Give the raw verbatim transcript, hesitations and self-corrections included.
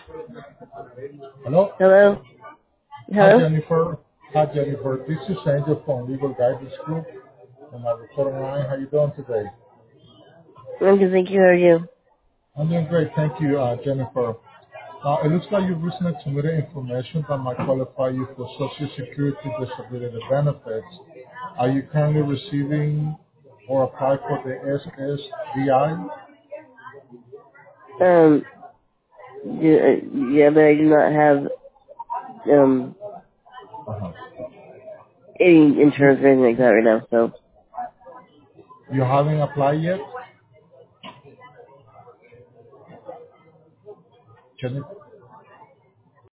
Hello? Hello? Hi, Hello? Jennifer. Hi, Jennifer. This is Angel from Legal Guidance Group on my recording line. How you doing today? I'm good, thank you. How are you? I'm doing great. Thank you, uh, Jennifer. Uh, it looks like you recently submitted information that might qualify you for Social Security disability benefits. Are you currently receiving or apply for the S S D I? Um, do, uh, yeah, but I do not have, um, Uh-huh. any You, insurance or anything like that right now, so. you haven't applied yet, Jennifer?